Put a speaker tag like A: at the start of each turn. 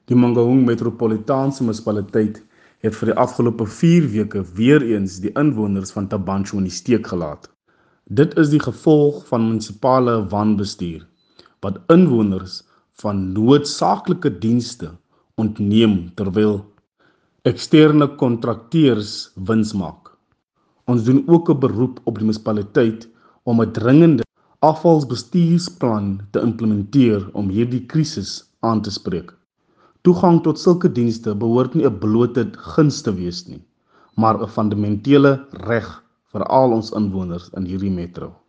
A: Die Mangaung Metropolitaanse Munisipaliteit het vir die afgelope 4 weke weer eens die inwoners van Thaba Nchu in die steek gelaat. Dit is die gevolg van munisipale wanbestuur, wat inwoners van noodsaaklike dienste ontneem terwyl eksterne kontrakteurs wins maak. Ons doen ook 'n beroep op die munisipaliteit om 'n dringende afvalsbestuursplan te implementeer om hierdie krisis aan te spreek. Toegang tot sulke dienste behoort nie 'n blote guns te wees nie, maar 'n fundamentele reg vir al ons inwoners in hierdie metro.